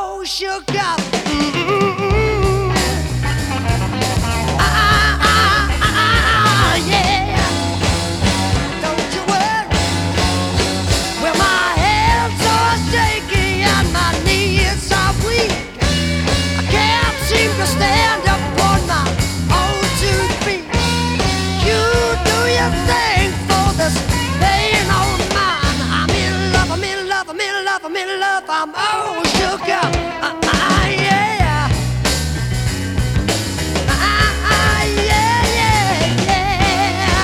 all shook up. Yeah. Don't you worry. Well, my hands are shaky and my knees are weak. I can't seem to stand up on my own 2 feet. You do your thing for this pain on mine. I'm in love, I'm in love, I'm in love, I'm in love. I'm all shook up. Yeah. Yeah.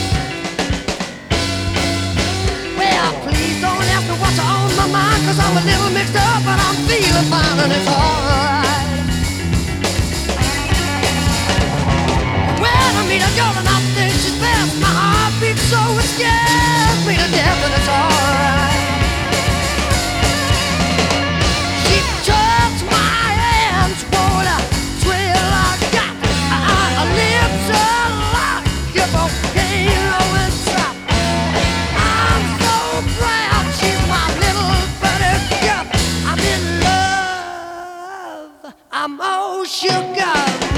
Well, please don't ask me what's on my mind, 'cause I'm a little mixed up, but I'm feeling fine and it's alright. When I meet a girl and I think she's fast, my heart beats so it scares me to death, and it's alright. She touched my hands, won't I swear I got her lips alive, your volcano and drop. I'm so proud she's my little buttercup. I'm in love, I'm all shook up.